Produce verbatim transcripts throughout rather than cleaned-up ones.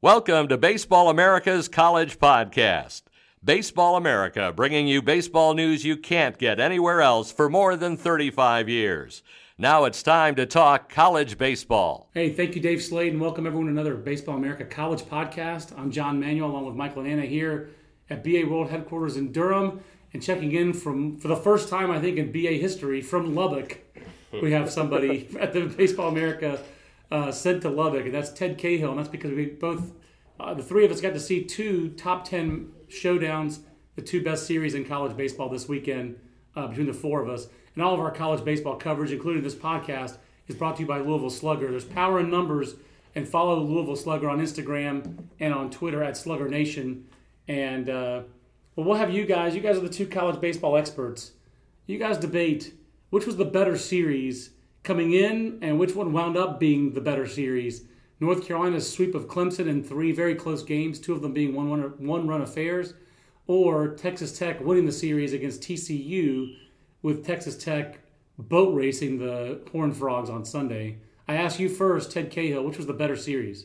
Welcome to Baseball America's College Podcast. Baseball America, bringing you baseball news you can't get anywhere else for more than thirty-five years. Now it's time to talk college baseball. Hey, thank you, Dave Slade, and welcome everyone to another Baseball America College Podcast. I'm John Manuel, along with Michael and Anna here at B A World Headquarters in Durham, and checking in from, for the first time, I think, in B A history, from Lubbock. We have somebody at the Baseball America uh, sent to Lubbock, and that's Ted Cahill, and that's because we both, uh, the three of us got to see two top ten showdowns, the two best series in college baseball this weekend uh, between the four of us. And all of our college baseball coverage, including this podcast, is brought to you by Louisville Slugger. There's power in numbers, and follow Louisville Slugger on Instagram and on Twitter at Slugger Nation. And uh, well, we'll have you guys. You guys are the two college baseball experts. You guys debate which was the better series coming in and which one wound up being the better series. North Carolina's sweep of Clemson in three very close games, two of them being one, one, one run affairs, or Texas Tech winning the series against T C U with Texas Tech boat racing the Horned Frogs on Sunday. I ask you first, Ted Cahill, which was the better series?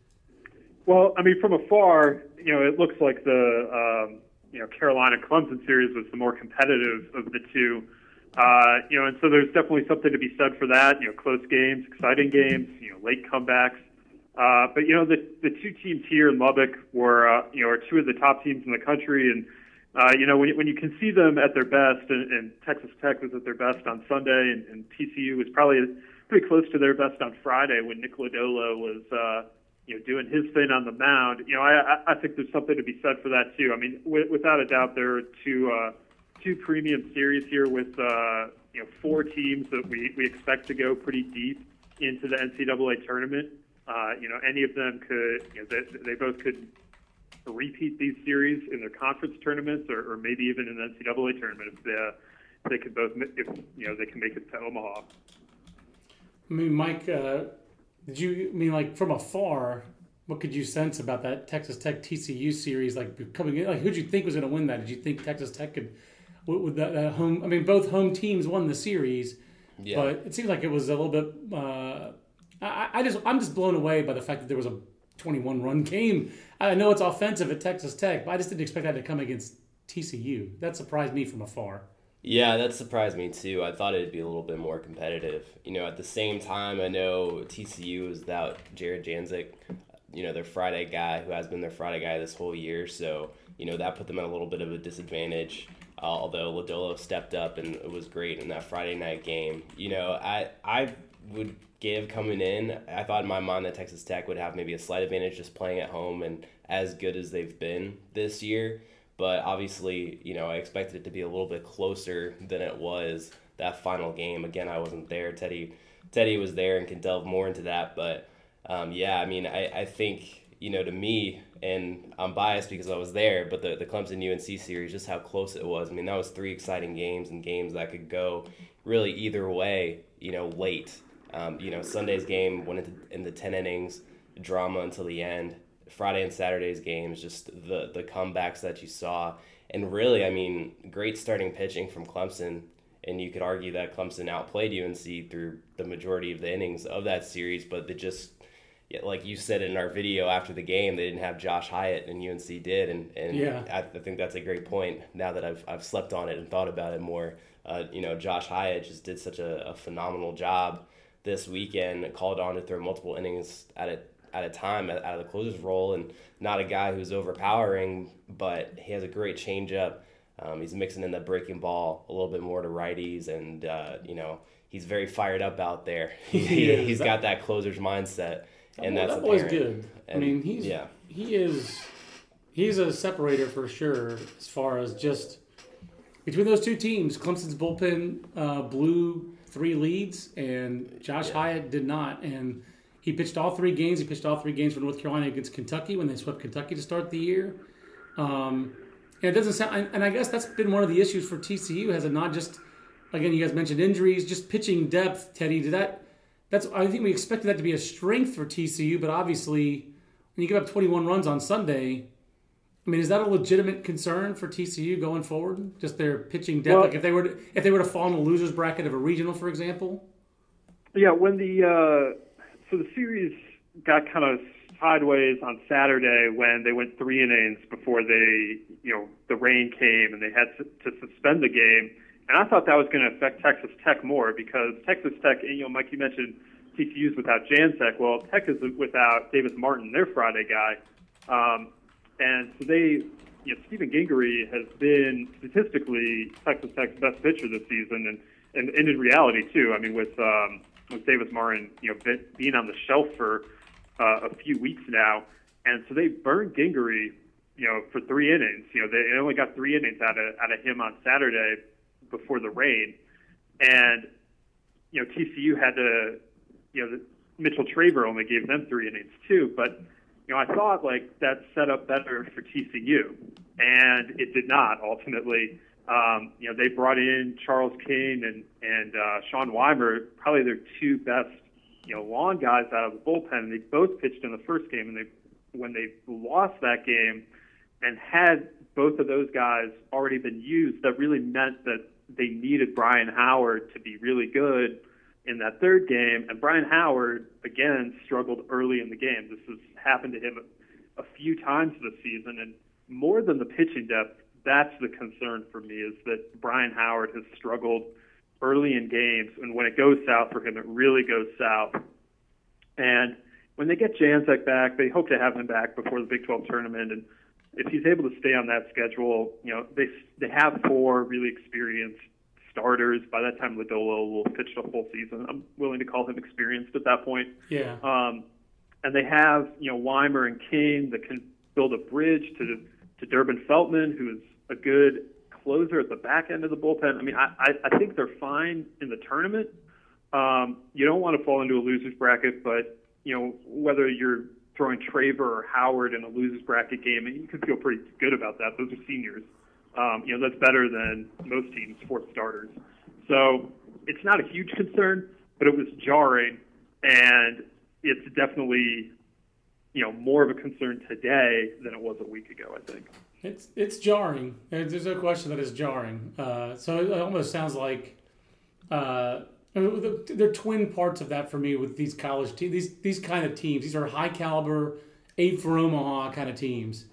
Well, I mean, from afar, you know, it looks like the um, you know Carolina-Clemson series was the more competitive of the two. Uh, you know, and so there's definitely something to be said for that. You know, close games, exciting games, you know, late comebacks. Uh, but you know, the the two teams here in Lubbock were uh, you know are two of the top teams in the country, and uh, you know when you, when you can see them at their best, and, and Texas Tech was at their best on Sunday, and, and T C U was probably pretty close to their best on Friday when Nick Lodolo was uh, you know doing his thing on the mound. You know, I I think there's something to be said for that too. I mean, w- without a doubt, there are two. Uh, Two premium series here with uh, you know four teams that we, we expect to go pretty deep into the N C double A tournament. Uh, you know, any of them could you know they, they both could repeat these series in their conference tournaments, or, or maybe even in the N C double A tournament if they if they could both if you know they can make it to Omaha. I mean, Mike, uh, did you I mean like from afar? What could you sense about that Texas Tech T C U series? Like coming in, like who did you think was going to win that? Did you think Texas Tech could? With that, that home, I mean, both home teams won the series, yeah. But it seems like it was a little bit. Uh, I, I just, I'm just blown away by the fact that there was a twenty-one run game. I know it's offensive at Texas Tech, but I just didn't expect that to come against T C U. That surprised me from afar. Yeah, that surprised me too. I thought it'd be a little bit more competitive. You know, at the same time, I know T C U is without Jared Janzik, you know, their Friday guy who has been their Friday guy this whole year. So, you know, that put them at a little bit of a disadvantage. Uh, although Lodolo stepped up and it was great in that Friday night game. You know, I I would give coming in, I thought in my mind that Texas Tech would have maybe a slight advantage just playing at home and as good as they've been this year. But obviously, you know, I expected it to be a little bit closer than it was that final game. Again, I wasn't there. Teddy Teddy was there and can delve more into that. But, um, yeah, I mean, I, I think, you know, to me, and I'm biased because I was there, but the, the Clemson U N C series, just how close it was. I mean, that was three exciting games and games that could go really either way, you know, late. Um, you know, Sunday's game went into in the ten innings, drama until the end. Friday and Saturday's games, just the, the comebacks that you saw. And really, I mean, great starting pitching from Clemson. And you could argue that Clemson outplayed U N C through the majority of the innings of that series, but they just, like you said in our video after the game, they didn't have Josh Hyatt and U N C did, and, and yeah. I, I think that's a great point now that I've I've slept on it and thought about it more. Uh, you know, Josh Hyatt just did such a, a phenomenal job this weekend, called on to throw multiple innings at a at a time out of the closer's role, and not a guy who's overpowering, but he has a great changeup. Um, he's mixing in the breaking ball a little bit more to righties, and uh, you know, he's very fired up out there. he, yeah, he's got that closer's mindset. And that that's boy's apparent. good. And, I mean, he's yeah. he is he's a separator for sure as far as just between those two teams. Clemson's bullpen uh, blew three leads, and Josh yeah. Hyatt did not. And he pitched all three games. He pitched all three games for North Carolina against Kentucky when they swept Kentucky to start the year. Um, and it doesn't sound. And I guess that's been one of the issues for T C U. Has it not just again? You guys mentioned injuries, just pitching depth. Teddy, did that? That's, I think we expected that to be a strength for T C U, but obviously when you give up twenty-one runs on Sunday, I mean, is that a legitimate concern for T C U going forward? Just their pitching depth, well, like if they were to, if they were to fall in the losers bracket of a regional, for example. Yeah, when the uh, so the series got kind of sideways on Saturday when they went three innings before they, you know, the rain came and they had to, to suspend the game. And I thought that was going to affect Texas Tech more because Texas Tech, you know, Mike, you mentioned T C U's without Janczek. Well, Tech is without Davis Martin, their Friday guy. Um, and so they, you know, Stephen Gingery has been statistically Texas Tech's best pitcher this season, and, and, and in reality too. I mean, with um, with Davis Martin, you know, being on the shelf for uh, a few weeks now, and so they burned Gingery, you know, for three innings. You know, they only got three innings out of out of him on Saturday before the rain, and you know, T C U had to, you know, the, Mitchell Traver only gave them three innings too, but you know, I thought like that set up better for T C U, and it did not ultimately. Um, you know, they brought in Charles King and and uh, Sean Weimer, probably their two best, you know, long guys out of the bullpen, and they both pitched in the first game. And they, when they lost that game, and had both of those guys already been used, that really meant that they needed Brian Howard to be really good in that third game. And Brian Howard again struggled early in the game. This has happened to him a, a few times this season, and more than the pitching depth, that's the concern for me, is that Brian Howard has struggled early in games, and when it goes south for him, it really goes south. And when they get Janczek back, they hope to have him back before the Big twelve tournament, and if he's able to stay on that schedule, you know, they they have four really experienced starters. By that time, Lodolo will have pitched a full season. I'm willing to call him experienced at that point. Yeah. Um, and they have, you know, Weimer and King that can build a bridge to to Durbin Feltman, who is a good closer at the back end of the bullpen. I mean, I, I, I think they're fine in the tournament. Um, you don't want to fall into a loser's bracket, but, you know, whether you're throwing Traver or Howard in a loser's bracket game, you can feel pretty good about that. Those are seniors. Um, you know, that's better than most teams' fourth starters. So it's not a huge concern, but it was jarring, and it's definitely, you know, more of a concern today than it was a week ago, I think. It's it's jarring. There's no question that it's jarring. Uh, so it almost sounds like uh, they're twin parts of that for me with these college teams. These these kind of teams. These are high caliber, aim for Omaha kind of teams.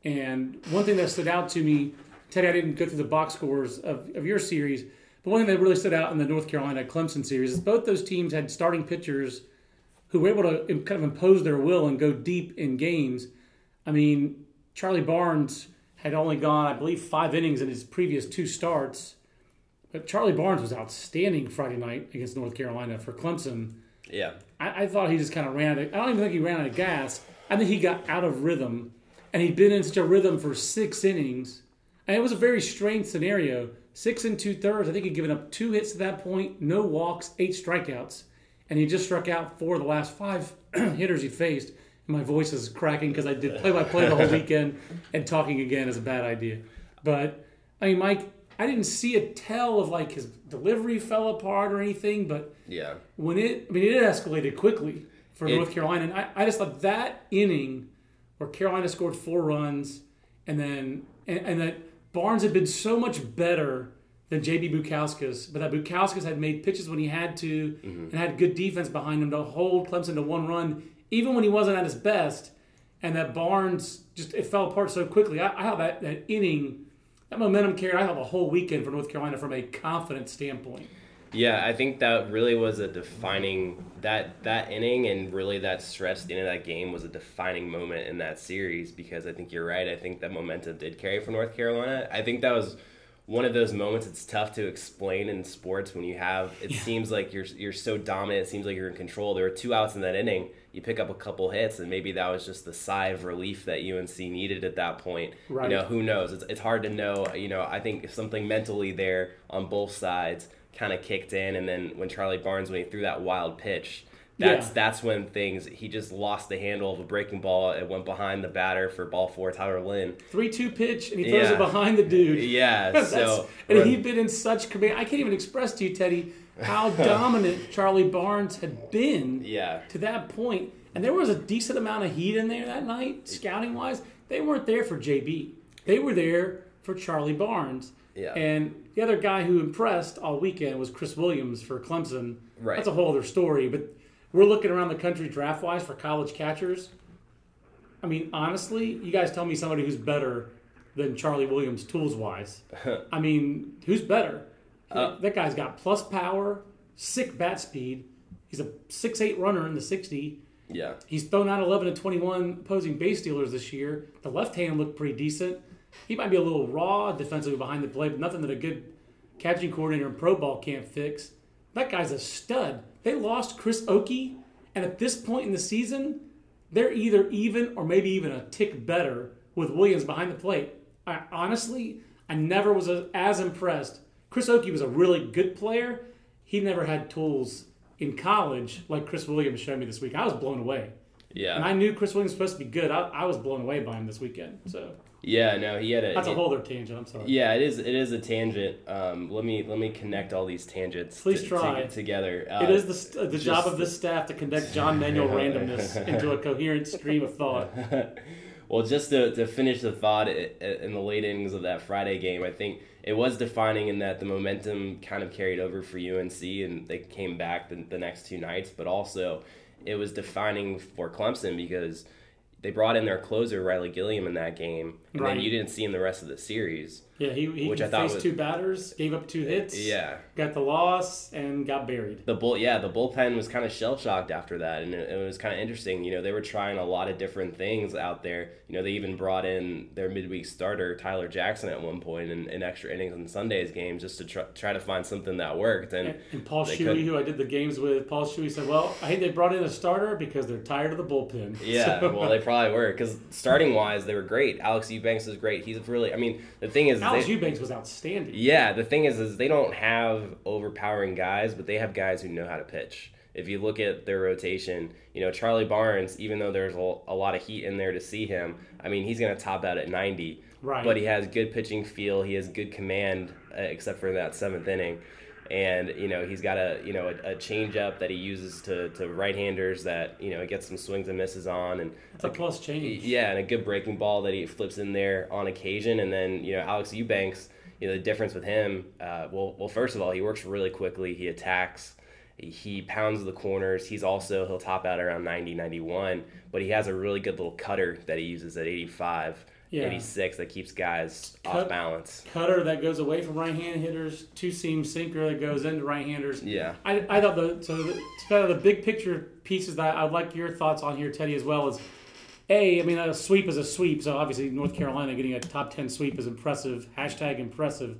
And one thing that stood out to me, Teddy, I didn't go through the box scores of, of your series, but one thing that really stood out in the North Carolina Clemson series is both those teams had starting pitchers who were able to kind of impose their will and go deep in games. I mean, Charlie Barnes had only gone, I believe, five innings in his previous two starts. But Charlie Barnes was outstanding Friday night against North Carolina for Clemson. Yeah. I, I thought he just kind of ran out of, I don't even think he ran out of gas. I think he got out of rhythm. And he'd been in such a rhythm for six innings. And it was a very strange scenario. Six and two-thirds. I think he'd given up two hits at that point, no walks, eight strikeouts. And he just struck out four of the last five hitters he faced. My voice is cracking because I did play-by-play the whole weekend, and talking again is a bad idea. But, I mean, Mike, I didn't see a tell of, like, his delivery fell apart or anything, but yeah, when it, I mean, it escalated quickly for it, North Carolina. And I, I just thought that inning where Carolina scored four runs, and then, and, and that Barnes had been so much better than J B Bukauskas, but that Bukauskas had made pitches when he had to, mm-hmm. and had good defense behind him to hold Clemson to one run, even when he wasn't at his best, and that Barnes just, it fell apart so quickly. I, I thought that, that inning, that momentum carried, I thought the whole weekend for North Carolina from a confidence standpoint. Yeah, I think that really was a defining, that that inning and really that stretch at the end of that game was a defining moment in that series, because I think you're right. I think that momentum did carry for North Carolina. I think that was one of those moments it's tough to explain in sports when you have, it yeah. seems like you're you're so dominant, it seems like you're in control. There were two outs in that inning, you pick up a couple hits, and maybe that was just the sigh of relief that U N C needed at that point. Right. You know, who knows? It's, it's hard to know. You know, I think if something mentally there on both sides kind of kicked in, and then when Charlie Barnes, when he threw that wild pitch, that's yeah. that's when things, he just lost the handle of a breaking ball. It went behind the batter for ball four, Tyler Lynn. three two pitch, and he throws yeah. it behind the dude. Yeah, so. And run. He'd been in such command. I can't even express to you, Teddy, how dominant Charlie Barnes had been yeah. to that point. And there was a decent amount of heat in there that night, scouting-wise. They weren't there for J B. They were there for Charlie Barnes. Yeah. And the other guy who impressed all weekend was Chris Williams for Clemson. Right. That's a whole other story. But we're looking around the country draft-wise for college catchers. I mean, honestly, you guys tell me somebody who's better than Charlie Williams tools-wise. I mean, who's better? Uh, that guy's got plus power, sick bat speed. He's a six eight runner in the sixty. Yeah. He's thrown out eleven to twenty-one opposing base stealers this year. The left hand looked pretty decent. He might be a little raw defensively behind the plate, but nothing that a good catching coordinator in pro ball can't fix. That guy's a stud. They lost Chris Oakey, and at this point in the season, they're either even or maybe even a tick better with Williams behind the plate. I, honestly, I never was a, as impressed. Chris Oakey was a really good player. He never had tools in college like Chris Williams showed me this week. I was blown away. Yeah. And I knew Chris Williams was supposed to be good. I, I was blown away by him this weekend. So yeah, no, he had a. That's a it, whole other tangent. I'm sorry. Yeah, it is. It is a tangent. Um, let me let me connect all these tangents. Please to, try to, together. Uh, it is the the just, job of this staff to connect John Manuel randomness into a coherent stream of thought. Well, just to, to finish the thought in the late innings of that Friday game, I think it was defining in that the momentum kind of carried over for U N C and they came back the, the next two nights, but also it was defining for Clemson because they brought in their closer, Riley Gilliam, in that game, and right. then you didn't see him the rest of the series. Yeah, he, he which I thought faced was, two batters, gave up two hits, yeah, got the loss, and got buried. The bull, yeah, the bullpen was kind of shell-shocked after that, and it, it was kind of interesting. You know, they were trying a lot of different things out there. You know, they even brought in their midweek starter, Tyler Jackson, at one point in, in extra innings in Sunday's games just to try, try to find something that worked. And, and, and Paul Shuey, who I did the games with, Paul Shuey said, well, I think they brought in a starter because they're tired of the bullpen. Yeah, so, well, they probably were, because starting-wise, they were great. Alex Eubanks is great. He's really, I mean, the thing is... Alex they, Eubanks was outstanding. Yeah, the thing is, is they don't have overpowering guys, but they have guys who know how to pitch. If you look at their rotation, you know, Charlie Barnes, even though there's a, a lot of heat in there to see him, I mean, he's going to top out at ninety. Right. But he has good pitching feel. He has good command, uh, except for that seventh inning. And, you know, he's got a, you know, a, a change-up that he uses to, to right-handers that, you know, he gets some swings and misses on. And it's a plus change. Yeah, and a good breaking ball that he flips in there on occasion. And then, you know, Alex Eubanks, you know, the difference with him, uh, well, well, first of all, he works really quickly. He attacks. He pounds the corners. He's also, he'll top out around ninety, ninety-one. But he has a really good little cutter that he uses at eighty-five, yeah. eighty-six that keeps guys Cut, off balance. Cutter that goes away from right-hand hitters. Two-seam sinker that goes into right-handers. Yeah. I, I thought the, so the, kind of the big picture pieces that I'd like your thoughts on here, Teddy, as well is, A, I mean, a sweep is a sweep, so obviously North Carolina getting a top ten sweep is impressive. Hashtag impressive.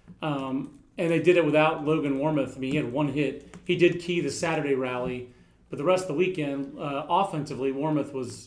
Um, and they did it without Logan Warmoth. I mean, he had one hit. He did key the Saturday rally, but the rest of the weekend, uh, offensively, Warmoth was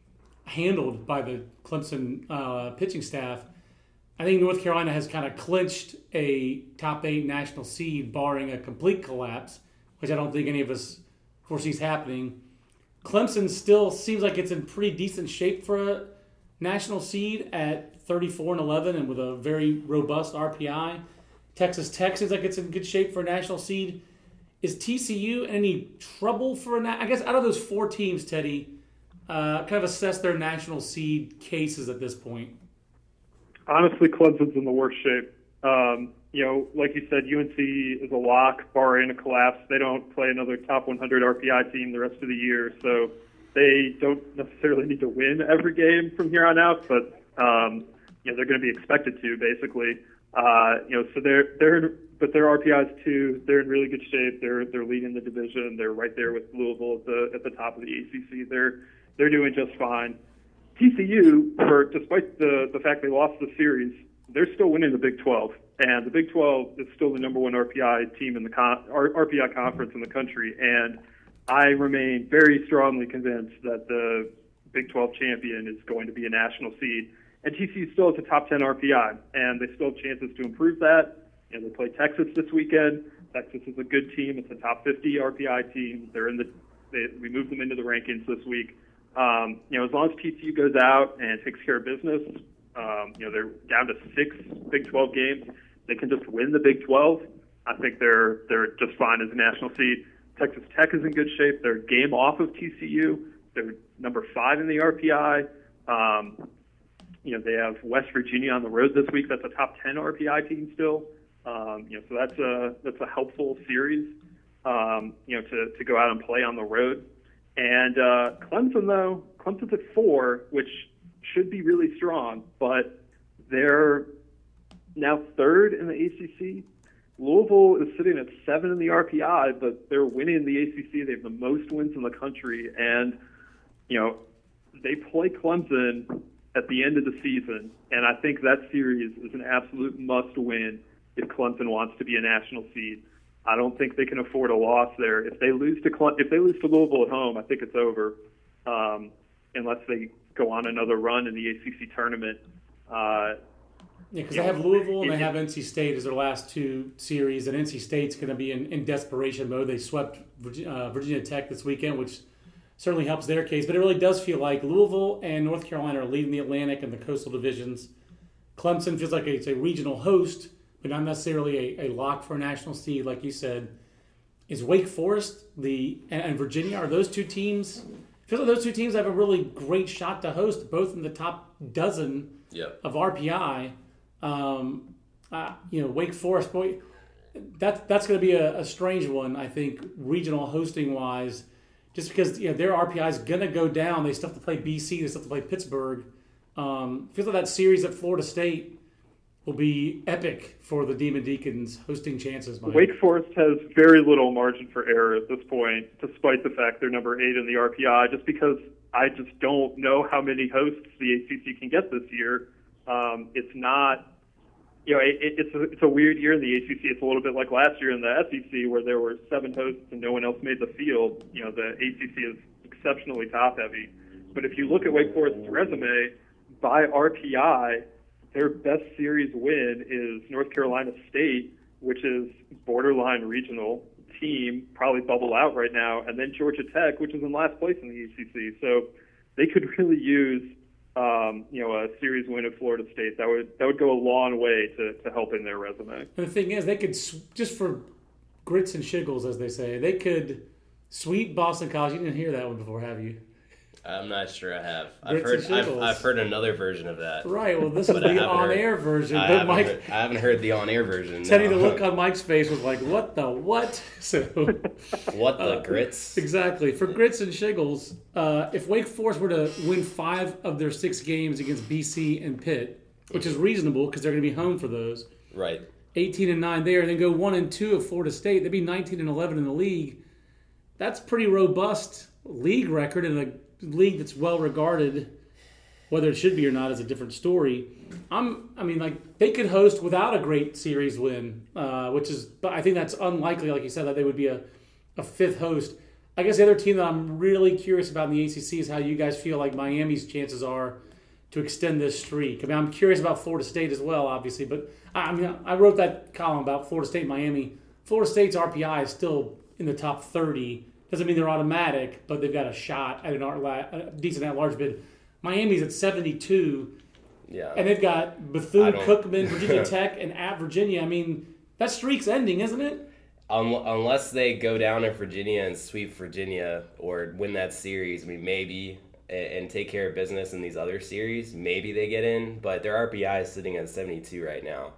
handled by the Clemson uh, pitching staff. I think North Carolina has kind of clinched a top eight national seed, barring a complete collapse, which I don't think any of us foresees happening. Clemson still seems like it's in pretty decent shape for a national seed at thirty-four and eleven and with a very robust R P I. Texas Tech seems like it's in good shape for a national seed. Is T C U in any trouble for a na- I guess out of those four teams, Teddy, uh, kind of assess their national seed cases at this point? Honestly, Clemson's in the worst shape. Um, you know, like you said, U N C is a lock, barring a collapse. They don't play another top one hundred R P I team the rest of the year, so they don't necessarily need to win every game from here on out, but um, you know, they're going to be expected to, basically. Uh, you know, so they're they're in, but their R P Is too. They're in really good shape. They're they're leading the division. They're right there with Louisville at the at the top of the A C C. They're they're doing just fine. T C U, for despite the the fact they lost the series, they're still winning the Big twelve, and the Big twelve is still the number one R P I team in the con, R P I conference in the country. And I remain very strongly convinced that the Big twelve champion is going to be a national seed. And T C U still has a top ten R P I, and they still have chances to improve that. And they play Texas this weekend. Texas is a good team. It's a top fifty R P I team. They're in the. They, we moved them into the rankings this week. Um, you know, as long as T C U goes out and takes care of business, um, you know, they're down to six Big twelve games. They can just win the Big twelve. I think they're they're just fine as a national seed. Texas Tech is in good shape. They're a game off of T C U. They're number five in the R P I. Um, You know, they have West Virginia on the road this week. That's a top ten R P I team still. Um, you know, so that's a that's a helpful series. Um, you know, to, to go out and play on the road. And uh, Clemson, though, Clemson's at four, which should be really strong, but they're now third in the A C C. Louisville is sitting at seven in the R P I, but they're winning the A C C. They have the most wins in the country, and you know they play Clemson at the end of the season, and I think that series is an absolute must-win if Clemson wants to be a national seed. I don't think they can afford a loss there. If they lose to Cle- if they lose to Louisville at home, I think it's over, um, unless they go on another run in the A C C tournament. Uh, Yeah, because they have Louisville and they have N C State as their last two series, and N C State's going to be in, in desperation mode. They swept Virginia, uh, Virginia Tech this weekend, which certainly helps their case. But it really does feel like Louisville and North Carolina are leading the Atlantic and the coastal divisions. Clemson feels like it's a regional host, but not necessarily a, a lock for a national seed, like you said. Is Wake Forest the and, and Virginia, are those two teams? It feels like those two teams have a really great shot to host, both in the top dozen yep. of R P I. Um, uh, you know, Wake Forest, boy, that that's going to be a, a strange one, I think, regional hosting wise, just because you know their R P I is going to go down. They still have to play B C, they still have to play Pittsburgh. Um, feels like that series at Florida State will be epic for the Demon Deacons hosting chances. Mike. Wake Forest has very little margin for error at this point, despite the fact they're number eight in the R P I. Just because I just don't know how many hosts the A C C can get this year. Um, it's not. You know, it, it's a, it's a weird year in the A C C. It's a little bit like last year in the S E C where there were seven hosts and no one else made the field. You know, the A C C is exceptionally top-heavy. But if you look at Wake Forest's resume, by R P I, their best series win is North Carolina State, which is borderline regional team, probably bubble out right now, and then Georgia Tech, which is in last place in the A C C. So they could really use Um, you know, a series win at Florida State. That would that would go a long way to, to helping their resume. And the thing is, they could, just for grits and shiggles, as they say, they could sweep Boston College. You didn't hear that one before, have you? I'm not sure I have. I've Grits heard and I've, shiggles. I've heard another version of that. Right, well, this is But I the haven't on-air heard- version. I But haven't, Mike, heard, I haven't heard the on-air version. Teddy, no. the look on Mike's face was like, what the what? So What the uh, grits? Exactly. For grits and shiggles, uh, if Wake Forest were to win five of their six games against B C and Pitt, which is reasonable because they're going to be home for those, Right. eighteen and nine there, and then go one and two of Florida State, they'd be nineteen and eleven in the league. That's pretty robust league record in a league that's well regarded. Whether it should be or not is a different story. I'm, I mean, like they could host without a great series win, uh, which is, but I think that's unlikely. Like you said, that they would be a, a fifth host. I guess the other team that I'm really curious about in the A C C is how you guys feel like Miami's chances are to extend this streak. I mean, I'm curious about Florida State as well, obviously, but I, I mean, I wrote that column about Florida State, Miami. Florida State's R P I is still in the top thirty. Doesn't mean they're automatic, but they've got a shot at an art, a decent at-large bid. Miami's at seventy-two, Yeah. and they've got I Bethune-Cookman, don't- Virginia Tech, and at Virginia. I mean, that streak's ending, isn't it? Un- unless they go down to Virginia and sweep Virginia or win that series, I mean, maybe, and, and take care of business in these other series, maybe they get in. But their R P I is sitting at seventy-two right now,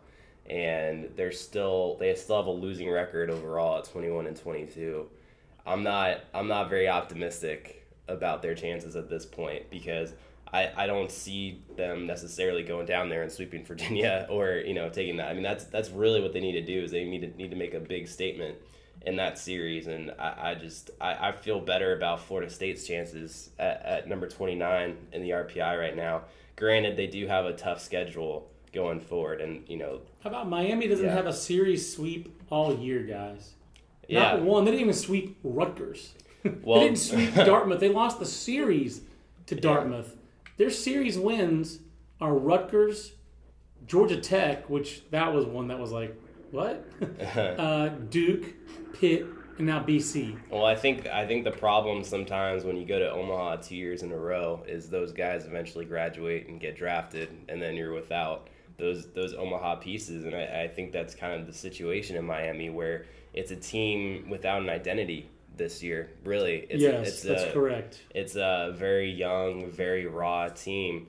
and they're still they still have a losing record overall at twenty-one and twenty-two. I'm not I'm not very optimistic about their chances at this point because I, I don't see them necessarily going down there and sweeping Virginia or, you know, taking that. I mean, that's that's really what they need to do is they need to need to make a big statement in that series. And I, I just I, I feel better about Florida State's chances at, at number twenty-nine in the R P I right now. Granted, they do have a tough schedule going forward, and you know. How about Miami doesn't Yeah. have a series sweep all year, guys? Yeah. Not one. They didn't even sweep Rutgers. Well, they didn't sweep Dartmouth. They lost the series to Dartmouth. Their series wins are Rutgers, Georgia Tech, which that was one that was like, what? uh, Duke, Pitt, and now B C. Well, I think I think the problem sometimes when you go to Omaha two years in a row is those guys eventually graduate and get drafted, and then you're without those those Omaha pieces. And I, I think that's kind of the situation in Miami where it's a team without an identity this year. Really, it's, yes, it's that's a, correct. It's a very young, very raw team,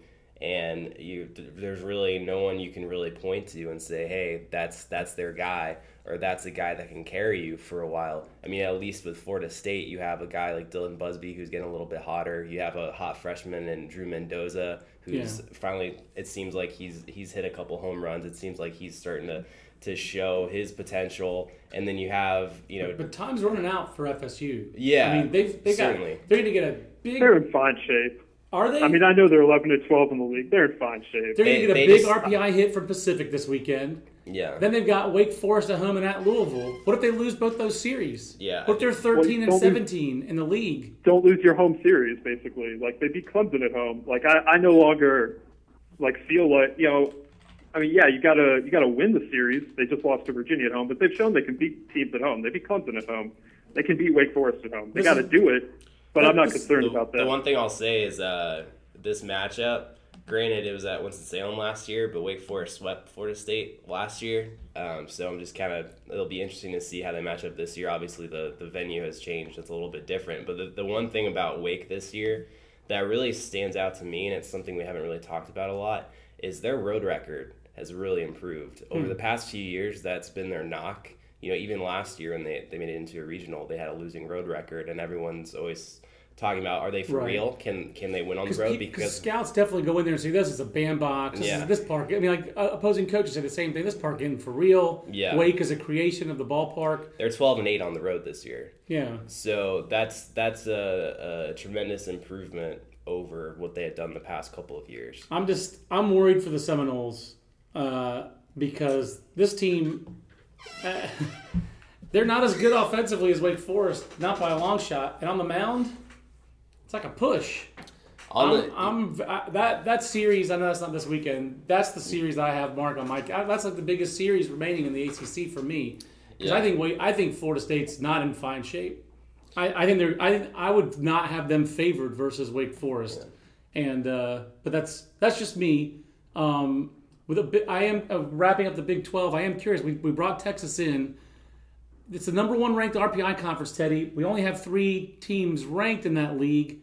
and you there's really no one you can really point to and say, hey, that's that's their guy, or that's a guy that can carry you for a while. I mean, at least with Florida State, you have a guy like Dylan Busby who's getting a little bit hotter. You have a hot freshman in Drew Mendoza who's yeah. finally, it seems like he's he's hit a couple home runs. It seems like he's starting to to show his potential. And then you have, you know... But, but time's running out for F S U. Yeah, I mean, they've, they got, certainly. They're going to get a big... They're in fine shape. Are they? I mean, I know they're eleven to twelve in the league. They're in fine shape. They're going to get a they big just, R P I hit from Pacific this weekend. Yeah. Then they've got Wake Forest at home and at Louisville. What if they lose both those series? Yeah. What if they're thirteen well, and seventeen lose, in the league? Don't lose your home series, basically. Like, they beat Clemson at home. Like, I, I no longer, like, feel like, you know... I mean, yeah, you gotta you gotta win the series. They just lost to Virginia at home, but they've shown they can beat teams at home. They beat Clemson at home. They can beat Wake Forest at home. They got to do it, but I'm not concerned the, about that. The one thing I'll say is uh, this matchup. Granted, it was at Winston-Salem last year, but Wake Forest swept Florida State last year. Um, so I'm just kind of it'll be interesting to see how they match up this year. Obviously, the the venue has changed; it's a little bit different. But the the one thing about Wake this year that really stands out to me, and it's something we haven't really talked about a lot, is their road record has really improved. Over mm. the past few years, that's been their knock. You know, even last year when they, they made it into a regional, they had a losing road record, and everyone's always talking about, are they for right. real? Can can they win on the road? Because scouts definitely go in there and say, this is a bandbox, this yeah. is this park. I mean, like, uh, opposing coaches say the same thing. This park isn't for real. Yeah. Wake is a creation of the ballpark. They're twelve and eight on the road this year. Yeah. So that's that's a, a tremendous improvement over what they had done the past couple of years. I'm just, I'm worried for the Seminoles. Uh, because this team, uh, they're not as good offensively as Wake Forest, not by a long shot. And on the mound, it's like a push. On I'm, the, I'm I, that that series. I know that's not this weekend. That's the series that I have marked on my. That's like the biggest series remaining in the A C C for me. Because yeah. I think I think Florida State's not in fine shape. I, I think they're. I I would not have them favored versus Wake Forest, yeah. and uh, but that's that's just me. Um, With a bit, I am uh, wrapping up the Big twelve. I am curious. We we brought Texas in. It's the number one ranked R P I conference, Teddy. We only have three teams ranked in that league,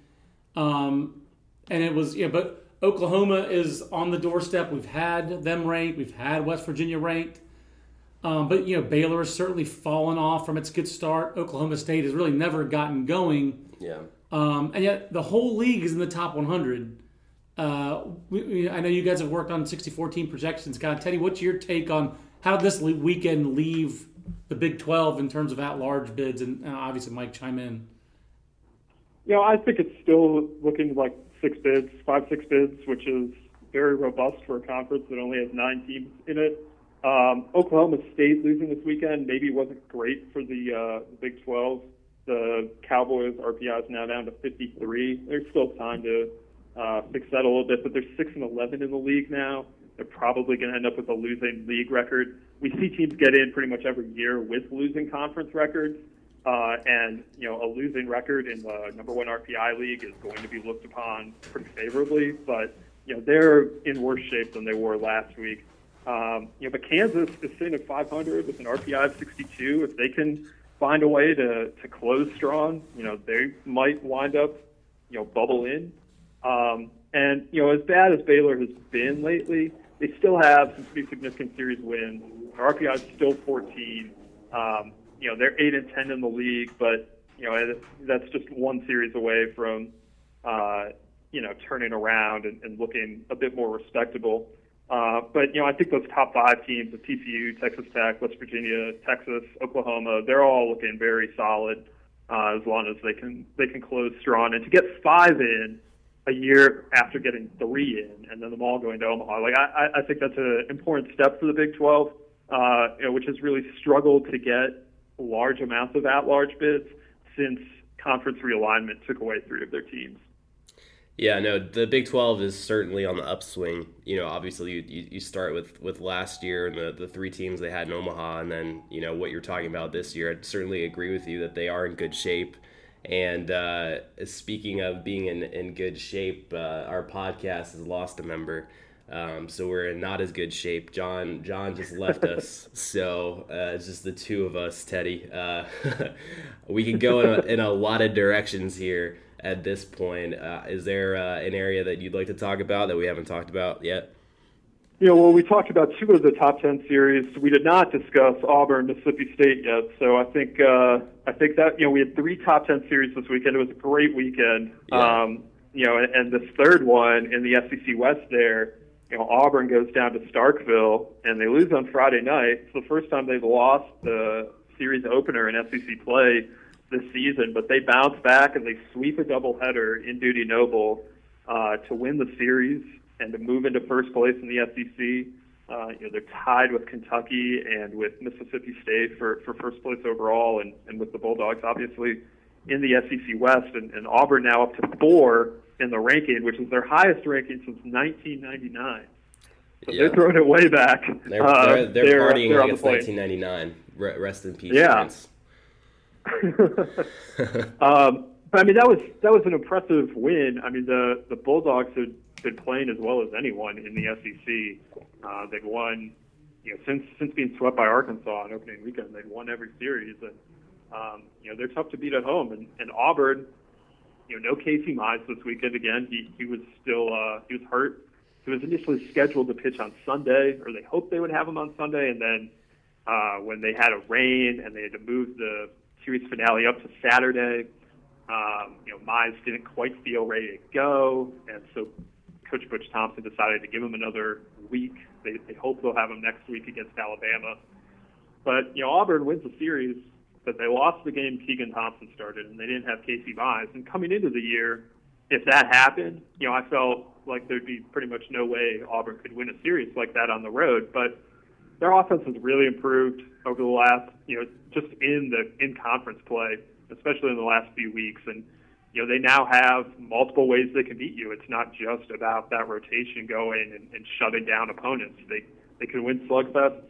um, and it was yeah. But Oklahoma is on the doorstep. We've had them ranked. We've had West Virginia ranked, um, but you know Baylor has certainly fallen off from its good start. Oklahoma State has really never gotten going. Yeah, um, and yet the whole league is in the top one hundred. Uh, we, we, I know you guys have worked on sixty-four team projections. God, Teddy, what's your take on how did this weekend leave the Big twelve in terms of at-large bids? And uh, obviously, Mike, chime in. You know, I think it's still looking like six bids, five, six bids, which is very robust for a conference that only has nine teams in it. Um, Oklahoma State losing this weekend maybe wasn't great for the, uh, the Big twelve. The Cowboys' R P I is now down to fifty-three. There's still time to Uh, fix that a little bit, but they're six and eleven in the league now. They're probably going to end up with a losing league record. We see teams get in pretty much every year with losing conference records, uh, and you know a losing record in the number one R P I league is going to be looked upon pretty favorably. But you know they're in worse shape than they were last week. Um, you know, but Kansas is sitting at five hundred with an R P I of sixty-two. If they can find a way to to close strong, you know they might wind up you know bubble in. Um, and, you know, as bad as Baylor has been lately, they still have some pretty significant series wins. Their R P I is still fourteen. Um, you know, they're eight and ten in the league, but, you know, that's just one series away from, uh, you know, turning around and, and looking a bit more respectable. Uh, but, you know, I think those top five teams of T C U, Texas Tech, West Virginia, Texas, Oklahoma, they're all looking very solid uh, as long as they can they can close strong. And to get five in a year after getting three in, and then them all going to Omaha. Like I, I think that's an important step for the Big twelve, uh, you know, which has really struggled to get large amounts of at-large bids since conference realignment took away three of their teams. Yeah, no, the Big twelve is certainly on the upswing. You know, obviously you, you, you start with, with last year and the, the three teams they had in Omaha, and then, you know, what you're talking about this year. I'd certainly agree with you that they are in good shape. And uh, speaking of being in, in good shape, uh, our podcast has lost a member, um, so we're in not as good shape. John John just left us, so uh, it's just the two of us, Teddy. Uh, we could go in a, in a lot of directions here. at this point. Uh, is there uh, an area that you'd like to talk about that we haven't talked about yet? You know, well, we talked about two of the top ten series. We did not discuss Auburn, Mississippi State yet. So I think uh, I think that you know we had three top ten series this weekend. It was a great weekend. Yeah. Um, you know, and, and this third one in the S E C West there, you know, Auburn goes down to Starkville and they lose on Friday night. It's the first time they've lost the series opener in S E C play this season, but they bounce back and they sweep a doubleheader in Dudy Noble uh, to win the series and to move into first place in the S E C. Uh, you know, they're tied with Kentucky and with Mississippi State for, for first place overall, and, and with the Bulldogs, obviously, in the S E C West. And, and Auburn now up to four in the ranking, which is their highest ranking since nineteen ninety-nine. So yeah. They're throwing it way back. They're, uh, they're, they're, they're partying they're like it's nineteen ninety-nine. Rest in peace, yeah. Prince. um, but, I mean, that was that was an impressive win. I mean, the, the Bulldogs had been playing as well as anyone in the S E C. Uh, they've won, you know, since since being swept by Arkansas on opening weekend. They've won every series, and um, you know they're tough to beat at home. And, and Auburn, you know, no Casey Mize this weekend again. He he was still uh, he was hurt. He was initially scheduled to pitch on Sunday, or they hoped they would have him on Sunday, and then uh, when they had a rain and they had to move the series finale up to Saturday, um, you know, Mize didn't quite feel ready to go, and so Coach Butch Thompson decided to give him another week. They, they hope they'll have him next week against Alabama. But, you know, Auburn wins the series, but they lost the game Keegan Thompson started, and they didn't have Casey Mize. And coming into the year, if that happened, you know, I felt like there'd be pretty much no way Auburn could win a series like that on the road. But their offense has really improved over the last, you know, just in the in-conference play, especially in the last few weeks. And you know, they now have multiple ways they can beat you. It's not just about that rotation going and, and shutting down opponents. They they can win slugfests.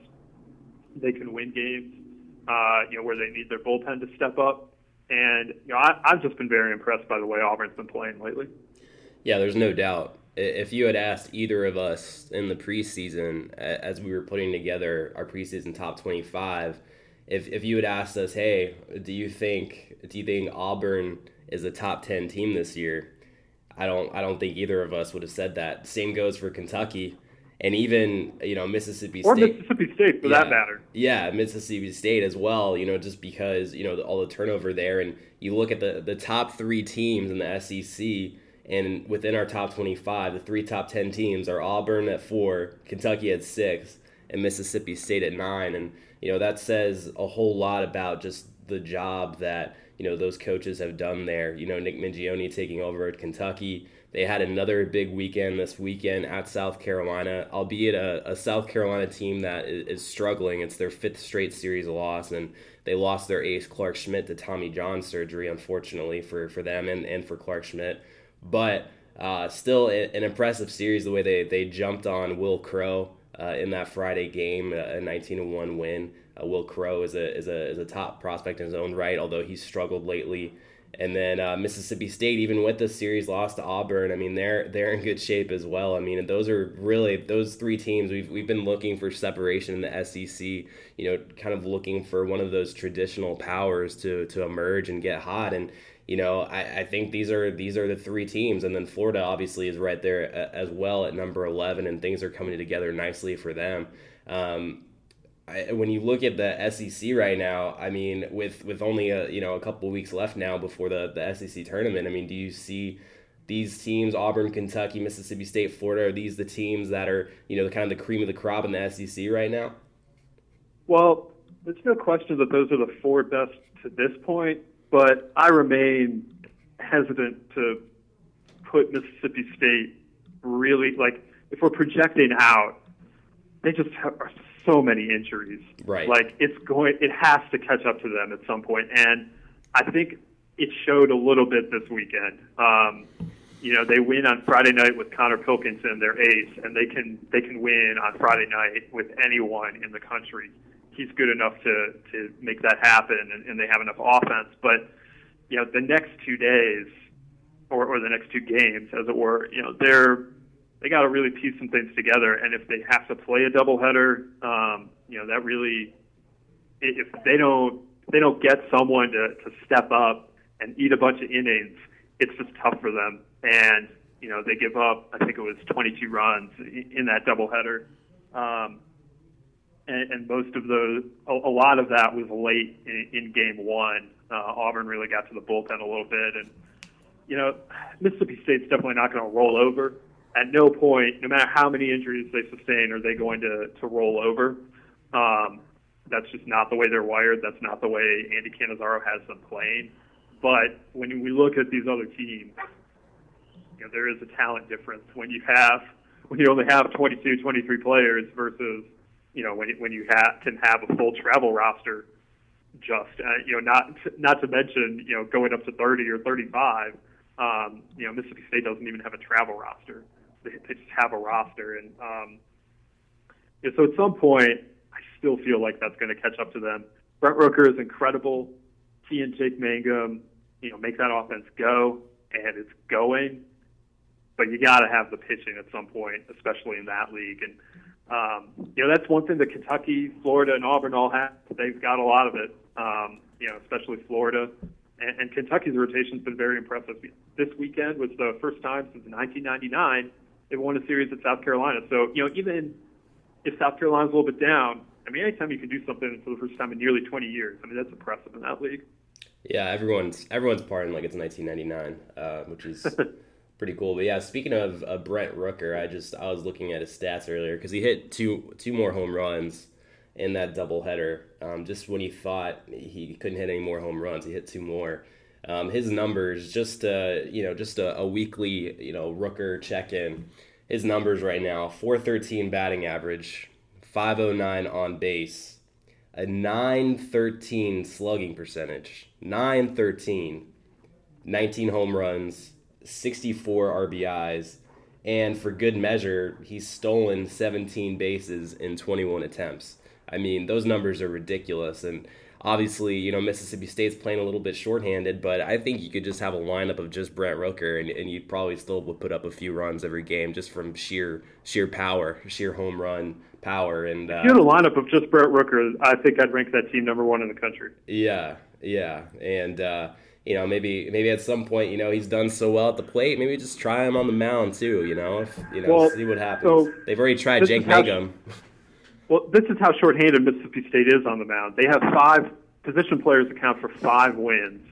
They can win games, uh, you know, where they need their bullpen to step up. And you know, I, I've just been very impressed by the way Auburn's been playing lately. Yeah, there's no doubt. If you had asked either of us in the preseason, as we were putting together our preseason top twenty-five, if if you had asked us, hey, do you think do you think Auburn is a top ten team this year, I don't I don't think either of us would have said that. Same goes for Kentucky, and even, you know, Mississippi State. Or Mississippi State, for yeah, that matter. Yeah, Mississippi State as well, you know, just because, you know, the, all the turnover there. And you look at the, the top three teams in the S E C, and within our top twenty-five, the three top ten teams are Auburn at four, Kentucky at six, and Mississippi State at nine. And, you know, that says a whole lot about just the job that, you know, those coaches have done there. You know, Nick Mingione taking over at Kentucky. They had another big weekend this weekend at South Carolina, albeit a, a South Carolina team that is, is struggling. It's their fifth straight series loss, and they lost their ace, Clark Schmidt, to Tommy John surgery, unfortunately, for, for them and, and for Clark Schmidt. But uh, still an impressive series, the way they, they jumped on Will Crow uh, in that Friday game, a nineteen to one win. Uh, Will Crow is a is a is a top prospect in his own right, although he's struggled lately. And then uh, Mississippi State, even with this series lost to Auburn, I mean they're they're in good shape as well. I mean, those are really those three teams. We've we've been looking for separation in the S E C. You know, kind of looking for one of those traditional powers to to emerge and get hot. And you know, I, I think these are these are the three teams. And then Florida obviously is right there as well at number eleven, and things are coming together nicely for them. Um, I, when you look at the S E C right now, I mean, with, with only a you know a couple of weeks left now before the, the S E C tournament, I mean, do you see these teams, Auburn, Kentucky, Mississippi State, Florida, are these the teams that are, you know, kind of the cream of the crop in the S E C right now? Well, there's no question that those are the four best to this point, but I remain hesitant to put Mississippi State really, like, if we're projecting out, they just have so many injuries. Right. Like, it's going, it has to catch up to them at some point. And I think it showed a little bit this weekend. Um, you know, they win on Friday night with Connor Pilkington, their ace, and they can they can win on Friday night with anyone in the country. He's good enough to, to make that happen, and, and they have enough offense. But, you know, the next two days, or, or the next two games, as it were, you know, they're they got to really piece some things together. And if they have to play a doubleheader, um, you know, that really, if they don't, if they don't get someone to, to step up and eat a bunch of innings it's just tough for them. And, you know, they give up, I think it was twenty-two runs in that doubleheader. Um, and, and most of those, a, a lot of that was late in, in game one. Uh, Auburn really got to the bullpen a little bit. And, you know, Mississippi State's definitely not going to roll over. At no point, no matter how many injuries they sustain, are they going to, to roll over. Um, that's just not the way they're wired. That's not the way Andy Cannizaro has them playing. But when we look at these other teams, you know, there is a talent difference when you have when you only have twenty-two, twenty-three players versus, you know, when you, when you have, can have a full travel roster. Just uh, you know, not not to mention, you know, going up to thirty or thirty-five. Um, you know, Mississippi State doesn't even have a travel roster. They, they just have a roster, and um, yeah, so at some point, I still feel like that's going to catch up to them. Brent Rooker is incredible. He and Jake Mangum, you know, make that offense go, and it's going. But you got to have the pitching at some point, especially in that league. And um, you know, that's one thing that Kentucky, Florida, and Auburn all have. They've got a lot of it. Um, you know, especially Florida. And, and Kentucky's rotation's been very impressive. This weekend was the first time since nineteen ninety-nine they won a series at South Carolina. So, you know, even if South Carolina's a little bit down, I mean, anytime you can do something for the first time in nearly twenty years, I mean, that's impressive in that league. Yeah, everyone's everyone's partying like it's nineteen ninety-nine, uh, which is pretty cool. But yeah, speaking of uh, Brent Rooker, I just I was looking at his stats earlier because he hit two two more home runs in that doubleheader. Um, just when you thought he couldn't hit any more home runs, he hit two more. Um, his numbers, just uh, you know, just a, a weekly you know Rooker check-in. His numbers right now: four thirteen batting average, five oh nine on base, a nine thirteen slugging percentage, nine thirteen, nineteen home runs, sixty-four R B Is, and for good measure, he's stolen seventeen bases in twenty-one attempts. I mean, those numbers are ridiculous, and obviously, you know, Mississippi State's playing a little bit shorthanded, but I think you could just have a lineup of just Brent Rooker, and, and you probably still would put up a few runs every game just from sheer sheer power, sheer home run power. And uh, if you had a lineup of just Brent Rooker, I think I'd rank that team number one in the country. Yeah, yeah, and uh, you know, maybe maybe at some point, you know, he's done so well at the plate, maybe just try him on the mound too. You know, if, you know, well, see what happens. So They've already tried Jake Mangum. Well, this is how shorthanded Mississippi State is on the mound. They have five position players account for five wins.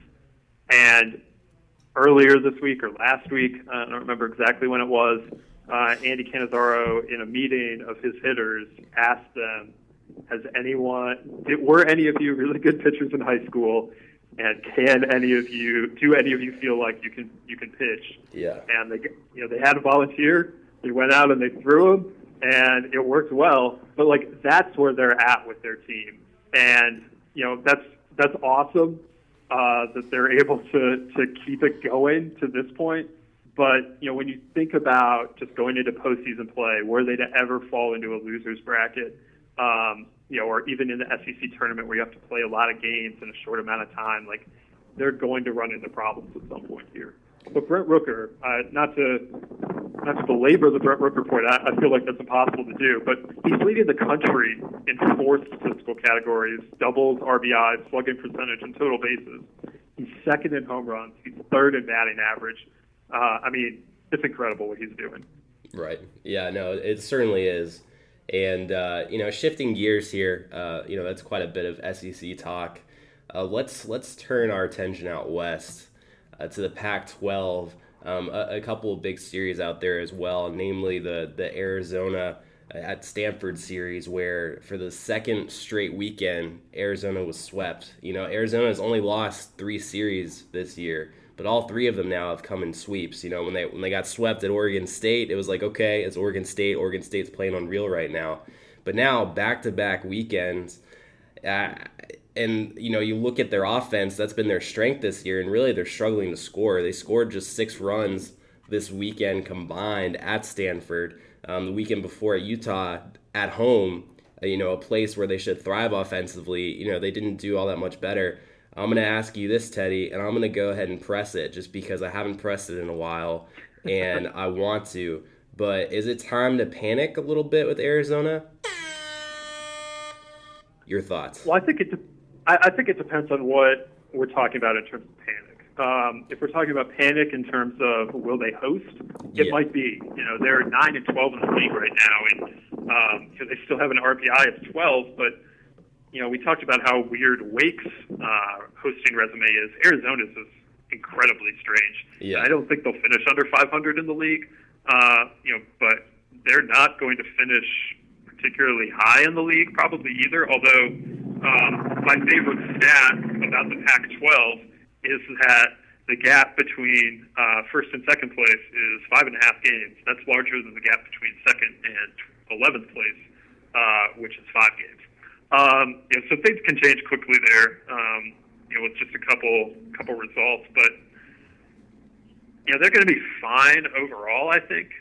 And earlier this week or last week, I don't remember exactly when it was, uh, Andy Cannizaro, in a meeting of his hitters, asked them, has anyone, did, were any of you really good pitchers in high school? And can any of you, do any of you feel like you can you can pitch? Yeah. And they, you know, they had a volunteer. They went out and they threw him, and it worked well. But like that's where they're at with their team, and you know that's that's awesome uh, that they're able to to keep it going to this point. But you know when you think about just going into postseason play, were they to ever fall into a losers bracket, um, you know, or even in the S E C tournament where you have to play a lot of games in a short amount of time, like they're going to run into problems at some point here. But Brent Rooker, uh, not to not to belabor the Brent Rooker point, I, I feel like that's impossible to do, but he's leading the country in four statistical categories: doubles, R B Is, slugging percentage, and total bases. He's second in home runs. He's third in batting average. Uh, I mean, it's incredible what he's doing. Right. Yeah, no, it certainly is. And, uh, you know, shifting gears here, uh, you know, that's quite a bit of S E C talk. Uh, let's let's turn our attention out west uh, to the Pac twelve. Um, a, a couple of big series out there as well, namely the, the Arizona at Stanford series, where for the second straight weekend, Arizona was swept. You know, Arizona has only lost three series this year, but all three of them now have come in sweeps. You know, when they when they got swept at Oregon State, it was like, okay, it's Oregon State. Oregon State's playing unreal right now. But now, back-to-back weekends, uh, and, you know, you look at their offense, that's been their strength this year, and really they're struggling to score. They scored just six runs this weekend combined at Stanford. Um, the weekend before at Utah at home, uh, you know, a place where they should thrive offensively, you know, they didn't do all that much better. I'm going to ask you this, Teddy, and I'm going to go ahead and press it just because I haven't pressed it in a while, and I want to. But is it time to panic a little bit with Arizona? Your thoughts? Well, I think it. De- I, I think it depends on what we're talking about in terms of panic. Um, if we're talking about panic in terms of will they host, it Yeah. might be. You know, they're nine and twelve in the league right now, and um, so they still have an R P I of twelve. But you know, we talked about how weird Wake's uh, hosting resume is. Arizona's is incredibly strange. Yeah. I don't think they'll finish under five hundred in the league. Uh, you know, but they're not going to finish particularly high in the league, probably either. Although um, my favorite stat about the Pac twelve is that the gap between uh, first and second place is five and a half games. That's larger than the gap between second and eleventh place, uh, which is five games. Um, you know, so things can change quickly there. Um, you know, with just a couple couple results, but you know they're going to be fine overall, I think.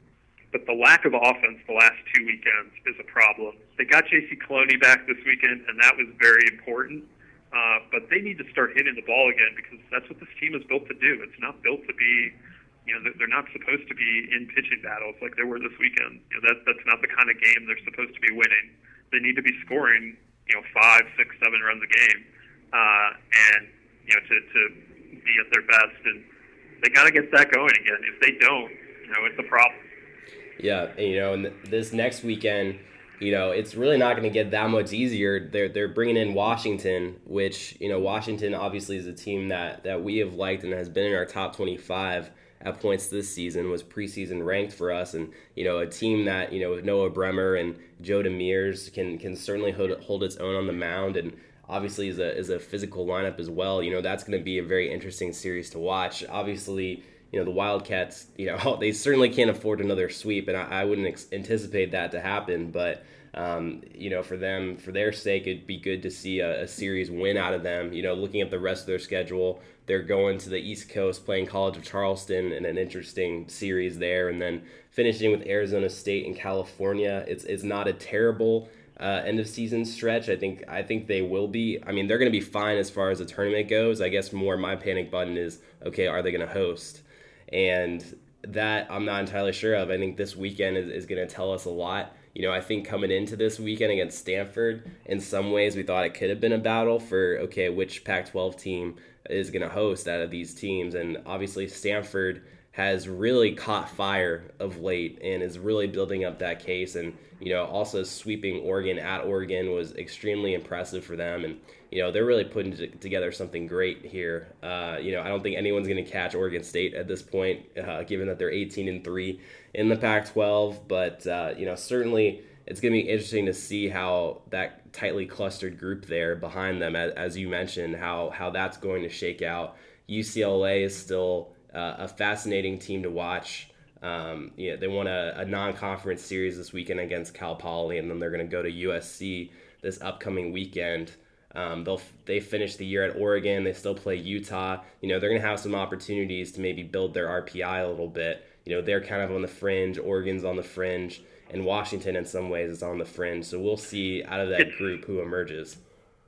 But the lack of offense the last two weekends is a problem. They got J C Cloney back this weekend, and that was very important. Uh, but they need to start hitting the ball again because that's what this team is built to do. It's not built to be, you know, they're not supposed to be in pitching battles like they were this weekend. You know, that that's not the kind of game they're supposed to be winning. They need to be scoring, you know, five, six, seven runs a game, uh, and you know, to to be at their best. And they got to get that going again. If they don't, you know, it's a problem. Yeah, and, you know, and this next weekend, you know, it's really not going to get that much easier. They're they're bringing in Washington, which, you know, Washington obviously is a team that, that we have liked and has been in our top twenty-five at points this season, was preseason ranked for us. And, you know, a team that, you know, with Noah Bremer and Joe Demers can can certainly hold, hold its own on the mound, and obviously is a, is a physical lineup as well. You know, that's going to be a very interesting series to watch. Obviously, you know, the Wildcats, you know, they certainly can't afford another sweep, and I, I wouldn't ex- anticipate that to happen. But, um, you know, for them, for their sake, it'd be good to see a, a series win out of them. You know, looking at the rest of their schedule, they're going to the East Coast, playing College of Charleston in an interesting series there, and then finishing with Arizona State and California. It's it's not a terrible uh, end of season stretch. I think I think they will be. I mean, they're going to be fine as far as the tournament goes. I guess more my panic button is, okay, are they going to host? And that I'm not entirely sure of. I think this weekend is, is going to tell us a lot. You know, I think coming into this weekend against Stanford, in some ways we thought it could have been a battle for, okay, which Pac twelve team is going to host out of these teams. And obviously Stanford has really caught fire of late and is really building up that case. And, you know, also sweeping Oregon at Oregon was extremely impressive for them. And, you know, they're really putting t- together something great here. Uh, you know, I don't think anyone's going to catch Oregon State at this point, uh, given that they're eighteen and three in the Pac twelve. But, uh, you know, certainly it's going to be interesting to see how that tightly clustered group there behind them, as, as you mentioned, how, how that's going to shake out. U C L A is still uh, a fascinating team to watch. Um, yeah, they won a, a non-conference series this weekend against Cal Poly, and then they're going to go to U S C this upcoming weekend. Um, they'll they finish the year at Oregon. They still play Utah. You know, they're going to have some opportunities to maybe build their R P I a little bit. You know, they're kind of on the fringe. Oregon's on the fringe, and Washington in some ways is on the fringe. So we'll see out of that group who emerges.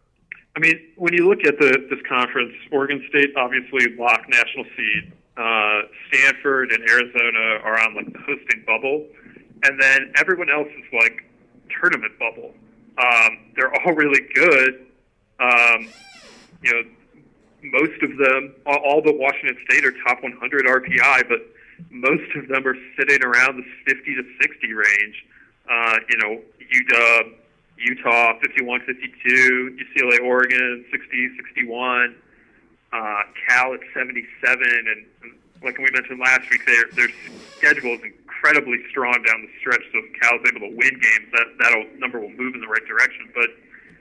I mean, when you look at the this conference, Oregon State obviously locked national seed. Uh, Stanford and Arizona are on like the hosting bubble, and then everyone else is like tournament bubble. Um, they're all really good. Um, you know, most of them, all, all but Washington State, are top one hundred R P I, but most of them are sitting around the fifty to sixty range. Uh, you know, U W, Utah, fifty-one, fifty-two, U C L A, Oregon, sixty, sixty-one, uh, Cal at seventy-seven, and, and like we mentioned last week, their their schedule is incredibly strong down the stretch. So if Cal's able to win games, that that'll number will move in the right direction. But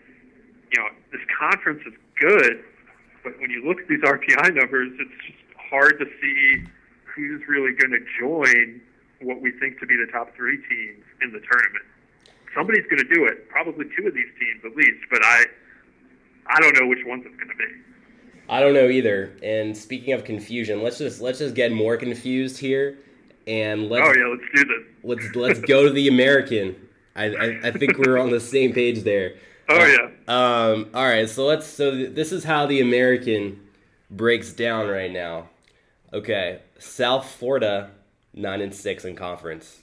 you know, this conference is good, but when you look at these R P I numbers, it's just hard to see who's really going to join what we think to be the top three teams in the tournament. Somebody's going to do it, probably two of these teams at least, but I I don't know which ones it's going to be. I don't know either. And speaking of confusion, let's just let's just get more confused here, and let's oh yeah, let's do this. let's let's go to the American. I I, I think we're on the same page there. Oh uh, yeah. Um. All right. So let's. So th- this is how the American breaks down right now. Okay. South Florida nine and six in conference.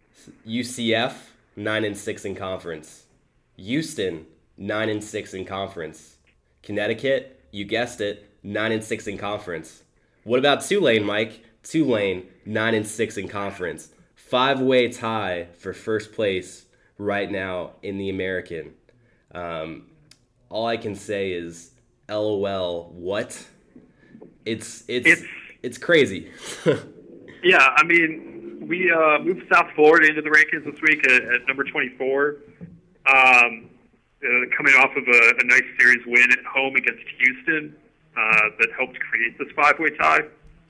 U C F nine and six in conference. Houston nine and six in conference. Connecticut, you guessed it, nine and six in conference. What about Tulane, Mike? Tulane, nine and six in conference. Five-way tie for first place right now in the American. Um, all I can say is, LOL, what? It's it's it's, it's crazy. Yeah, I mean, we uh, moved South Florida into the rankings this week at, at number twenty-four, um, uh, coming off of a, a nice series win at home against Houston uh, that helped create this five-way tie.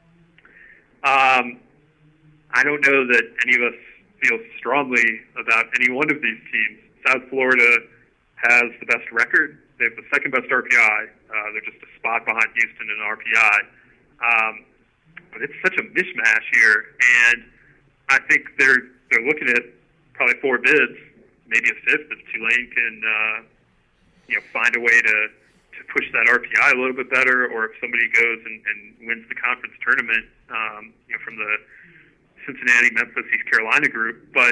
Um, I don't know that any of us feel strongly about any one of these teams. South Florida has the best record. They have the second best R P I. Uh, they're just a spot behind Houston in R P I. Um, but it's such a mishmash here, and I think they're they're looking at probably four bids, maybe a fifth if Tulane can uh, you know find a way to, to push that R P I a little bit better, or if somebody goes and, and wins the conference tournament, um, you know, from the Cincinnati, Memphis, East Carolina group. But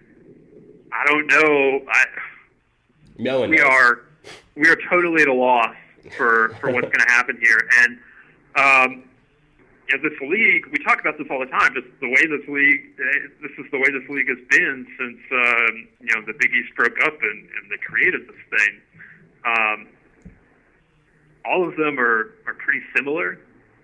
I don't know. I, no one we knows. are we are totally at a loss for, for what's going to happen here. And um, you know, this league, we talk about this all the time. Just the way this league, this is the way this league has been since um, you know the Big East broke up and, and they created this thing. Um, all of them are, are pretty similar,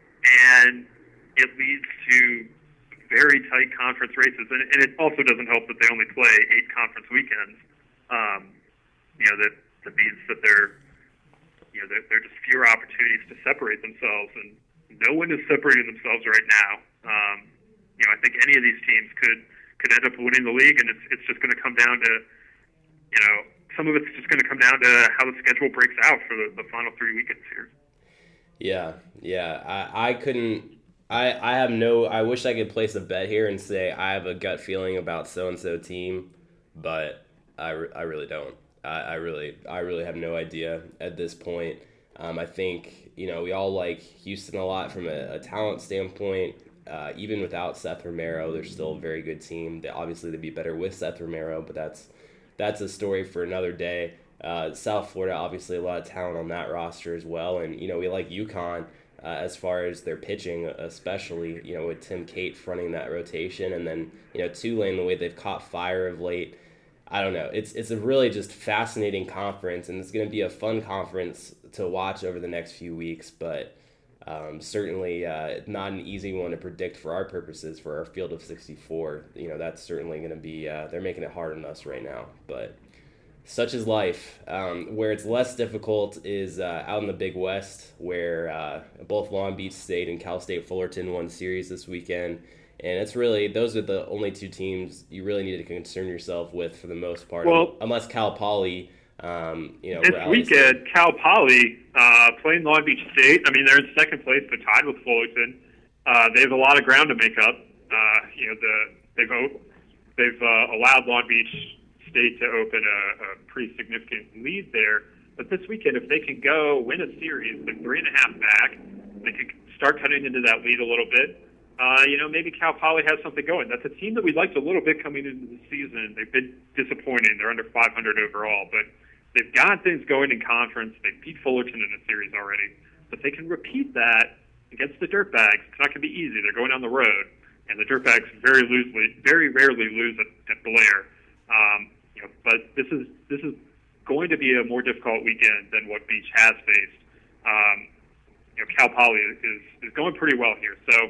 and it leads to very tight conference races. And, and it also doesn't help that they only play eight conference weekends. Um, you know, that, that means that they're, you know, there are just fewer opportunities to separate themselves, and no one is separating themselves right now. Um, you know, I think any of these teams could, could end up winning the league, and it's it's just going to come down to, you know, some of it's just going to come down to how the schedule breaks out for the, the final three weekends here. Yeah, yeah. I, I couldn't I, I have no I wish I could place a bet here and say I have a gut feeling about so-and-so team, but I, re- I really don't. I, I really I really have no idea at this point. Um, I think, you know, we all like Houston a lot from a, a talent standpoint. Uh, even without Seth Romero, they're still a very good team. They, obviously, they'd be better with Seth Romero, but that's that's a story for another day. Uh, South Florida, obviously, a lot of talent on that roster as well. And, you know, we like UConn uh, as far as their pitching, especially, you know, with Tim Cate fronting that rotation. And then, you know, Tulane, the way they've caught fire of late. I don't know. It's it's a really just fascinating conference, and it's going to be a fun conference to watch over the next few weeks, but um, certainly uh, not an easy one to predict for our purposes for our field of sixty-four. You know, that's certainly going to be, uh, they're making it hard on us right now, but such is life. Um, where it's less difficult is uh, out in the Big West, where uh, both Long Beach State and Cal State Fullerton won series this weekend. And it's really, those are the only two teams you really need to concern yourself with for the most part. Well, unless Cal Poly, um, you know. This weekend, Cal Poly uh, playing Long Beach State. I mean, they're in second place, but tied with Fullerton. Uh, they have a lot of ground to make up. Uh, you know, the they've they've uh, allowed Long Beach State to open a, a pretty significant lead there. But this weekend, if they can go win a series, they're three and a half back. They can start cutting into that lead a little bit. Uh, you know, maybe Cal Poly has something going. That's a team that we liked a little bit coming into the season. They've been disappointing. They're under five hundred overall, but they've got things going in conference. They beat Fullerton in a series already. But they can repeat that against the Dirtbags. It's not going to be easy. They're going down the road, and the Dirtbags very loosely, very rarely lose at, at Blair. Um, you know, but this is this is going to be a more difficult weekend than what Beach has faced. Um, you know, Cal Poly is is going pretty well here. So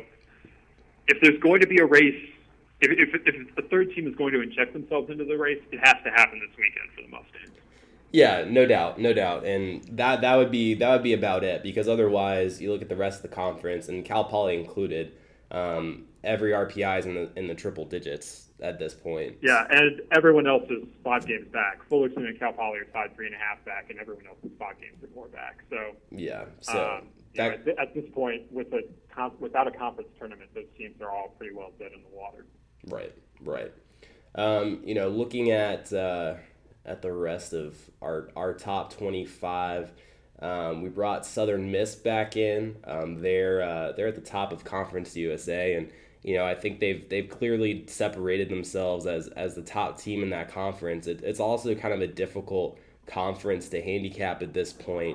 if there's going to be a race, if, if, if the third team is going to inject themselves into the race, it has to happen this weekend for the Mustangs. Yeah, no doubt, no doubt, and that that would be that would be about it, because otherwise you look at the rest of the conference, and Cal Poly included, um, every R P I is in the in the triple digits at this point. Yeah, and everyone else is five games back. Fullerton and Cal Poly are tied three and a half back, and everyone else is five games or more back. So yeah, so um, that, you know, at this point, with a without a conference tournament, those teams are all pretty well dead in the water. Right, right. Um, you know, looking at uh, at the rest of our our top twenty-five, um, we brought Southern Miss back in. Um, they're uh, they're at the top of Conference U S A, and you know I think they've they've clearly separated themselves as as the top team in that conference. It, it's also kind of a difficult conference to handicap at this point.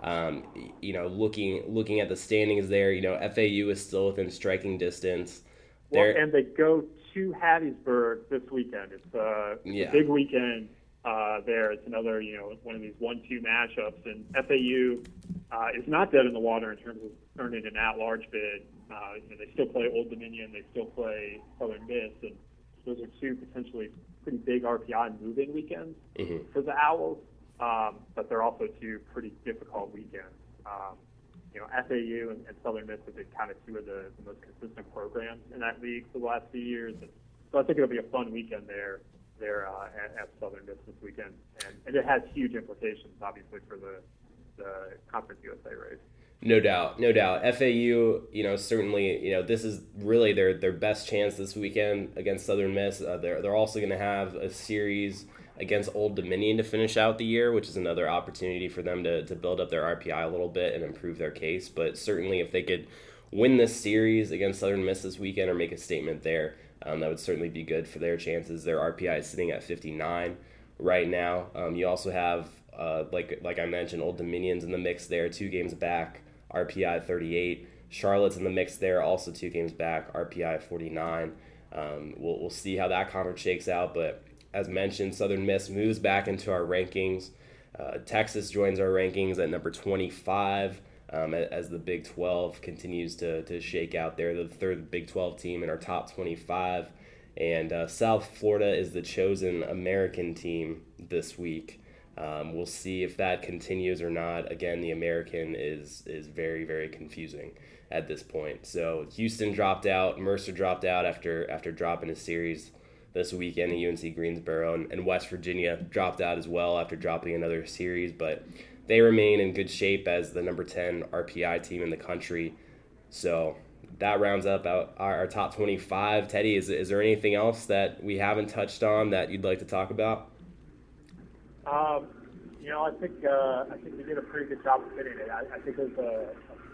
Um, you know, looking looking at the standings there, you know, F A U is still within striking distance. Well, and they go to Hattiesburg this weekend. It's, uh, yeah. a big weekend uh, there. It's another, you know, one of these one two matchups. And F A U uh, is not dead in the water in terms of earning an at-large bid. Uh, you know, they still play Old Dominion. They still play Southern Miss. And those are two potentially pretty big R P I moving weekends mm-hmm. for the Owls. Um, but they're also two pretty difficult weekends. Um, you know, F A U and, and Southern Miss have been kind of two of the, the most consistent programs in that league for the last few years. And so I think it'll be a fun weekend there there uh, at, at Southern Miss this weekend. And, and it has huge implications, obviously, for the, the Conference U S A race. No doubt, no doubt. F A U, you know, certainly, you know, this is really their, their best chance this weekend against Southern Miss. Uh, they're they're also going to have a series against Old Dominion to finish out the year, which is another opportunity for them to, to build up their R P I a little bit and improve their case. But certainly if they could win this series against Southern Miss this weekend or make a statement there, um, that would certainly be good for their chances. Their R P I is sitting at fifty-nine right now. Um, you also have, uh, like like I mentioned, Old Dominion's in the mix there, two games back, R P I thirty-eight. Charlotte's in the mix there, also two games back, R P I forty-nine. Um, we'll, we'll see how that conference shakes out, but as mentioned, Southern Miss moves back into our rankings. Uh, Texas joins our rankings at number twenty-five um, as the Big twelve continues to, to shake out there. They're the third Big twelve team in our top twenty-five. And uh, South Florida is the chosen American team this week. Um, we'll see if that continues or not. Again, the American is is very, very confusing at this point. So Houston dropped out. Mercer dropped out after after dropping a series this weekend at U N C Greensboro, and, and West Virginia dropped out as well after dropping another series, but they remain in good shape as the number ten R P I team in the country. So that rounds up our, our top twenty-five. Teddy, is, is there anything else that we haven't touched on that you'd like to talk about? Um, you know, I think uh, I think we did a pretty good job of fitting it. I, I think it was a,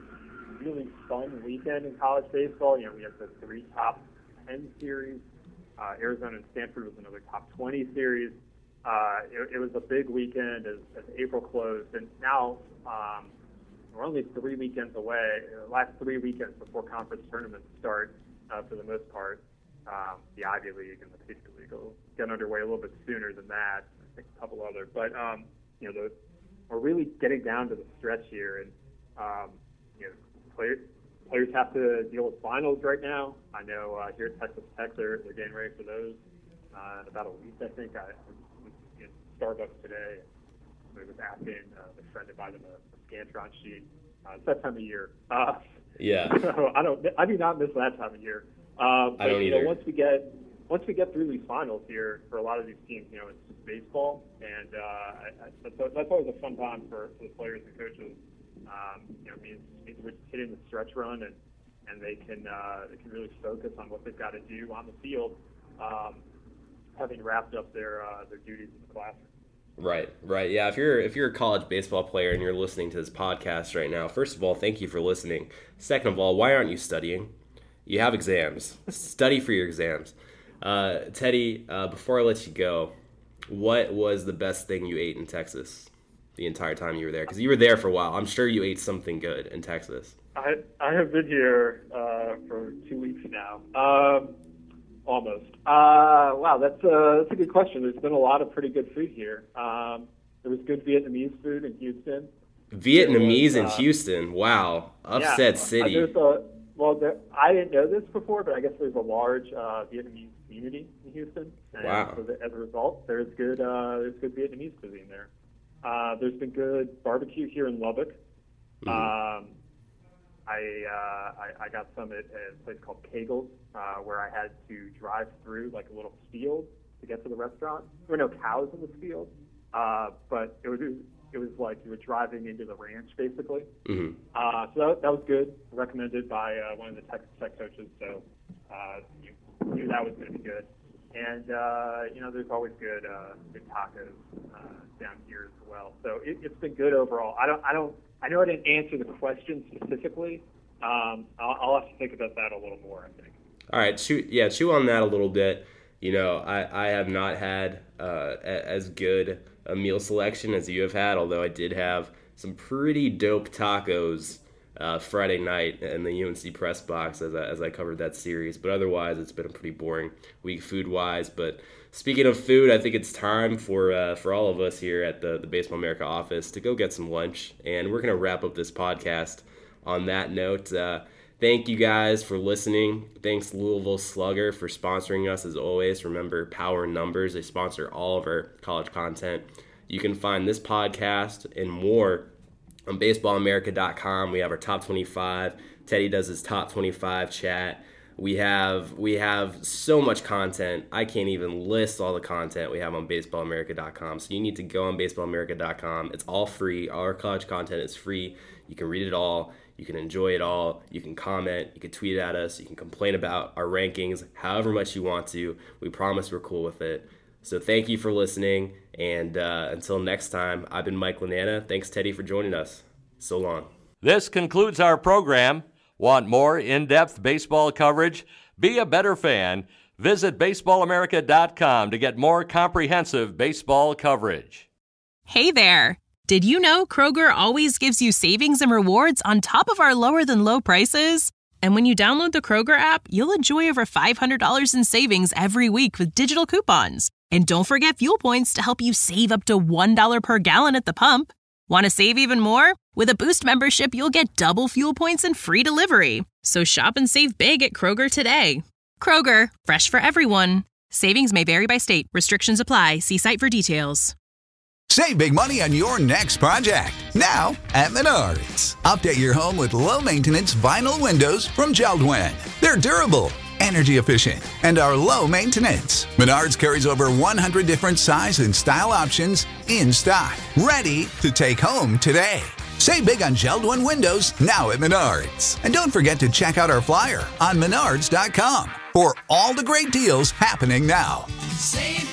a really fun weekend in college baseball. You know, we had the three top ten series. Uh, Arizona and Stanford was another top twenty series. Uh, it, it was a big weekend as, as April closed, and now um, we're only three weekends away. The last three weekends before conference tournaments start, uh, for the most part. Um, the Ivy League and the Patriot League will get underway a little bit sooner than that. I think a couple other, but um, you know, the, we're really getting down to the stretch here, and um, you know, players. Players have to deal with finals right now. I know uh, here at Texas Tech, they're, they're getting ready for those uh, in about a week, I think. I was in Starbucks today. I was asking uh, the friend to buy them a, a Scantron sheet. Uh, it's that time of year. Uh, yeah. So I don't. I do not miss that time of year. Uh, but, I don't you either. know, once we get once we get through these finals here, for a lot of these teams, you know, it's just baseball, and uh, I, I, that's, that's always a fun time for, for the players and coaches. Um, you know, means, means we're just hitting the stretch run, and, and they can uh, they can really focus on what they've got to do on the field, um, having wrapped up their uh, their duties in the classroom. Right, right, yeah. If you're if you're a college baseball player and you're listening to this podcast right now, first of all, thank you for listening. Second of all, why aren't you studying? You have exams. Study for your exams. Uh, Teddy, uh, before I let you go, what was the best thing you ate in Texas the entire time you were there? Because you were there for a while. I'm sure you ate something good in Texas. I I have been here uh, for two weeks now, um, almost. Uh, wow, that's a, that's a good question. There's been a lot of pretty good food here. Um, there was good Vietnamese food in Houston. Vietnamese was, in uh, Houston. Wow, upset yeah, city. There's a, well, there, I didn't know this before, but I guess there's a large uh, Vietnamese community in Houston. And wow. So that, as a result, there's good uh, there's good Vietnamese cuisine there. Uh, there's been good barbecue here in Lubbock. Mm-hmm. Um, I, uh, I I got some at, at a place called Kegel's, uh, where I had to drive through like a little field to get to the restaurant. There were no cows in this field, uh, but it was it was like you were driving into the ranch basically. Mm-hmm. Uh, so that, that was good. Recommended by uh, one of the Texas Tech coaches, so uh, you knew that was going to be good. And, uh, you know, there's always good uh, good tacos uh, down here as well. So it, it's been good overall. I don't, I don't, I know I didn't answer the question specifically. Um, I'll, I'll have to think about that a little more, I think. All right, chew, yeah, chew on that a little bit. You know, I, I have not had uh, a, as good a meal selection as you have had, although I did have some pretty dope tacos uh, Friday night in the U N C press box as I, as I covered that series. But otherwise, it's been a pretty boring week food-wise. But speaking of food, I think it's time for uh, for all of us here at the, the Baseball America office to go get some lunch. And we're going to wrap up this podcast on that note. Uh, thank you guys for listening. Thanks Louisville Slugger for sponsoring us as always. Remember, Power Numbers, they sponsor all of our college content. You can find this podcast and more on baseball america dot com. We have our top twenty-five. Teddy does his top twenty-five chat. We have we have so much content. I can't even list all the content we have on baseball america dot com. So you need to go on baseball america dot com. It's all free. All our college content is free. You can read it all. You can enjoy it all. You can comment. You can tweet at us. You can complain about our rankings however much you want to. We promise we're cool with it. So thank you for listening, and uh, until next time, I've been Mike Lanana. Thanks, Teddy, for joining us. So long. This concludes our program. Want more in-depth baseball coverage? Be a better fan. Visit baseball america dot com to get more comprehensive baseball coverage. Hey there. Did you know Kroger always gives you savings and rewards on top of our lower-than-low prices? And when you download the Kroger app, you'll enjoy over five hundred dollars in savings every week with digital coupons. And don't forget fuel points to help you save up to one dollar per gallon at the pump. Want to save even more? With a Boost membership, you'll get double fuel points and free delivery. So shop and save big at Kroger today. Kroger, fresh for everyone. Savings may vary by state. Restrictions apply. See site for details. Save big money on your next project, now at Menards. Update your home with low-maintenance vinyl windows from Jeld-Wen. They're durable, energy efficient, and are low maintenance. Menards carries over one hundred different size and style options in stock, ready to take home today. Save big on Jeld-Wen windows now at Menards. And don't forget to check out our flyer on menards dot com for all the great deals happening now. Save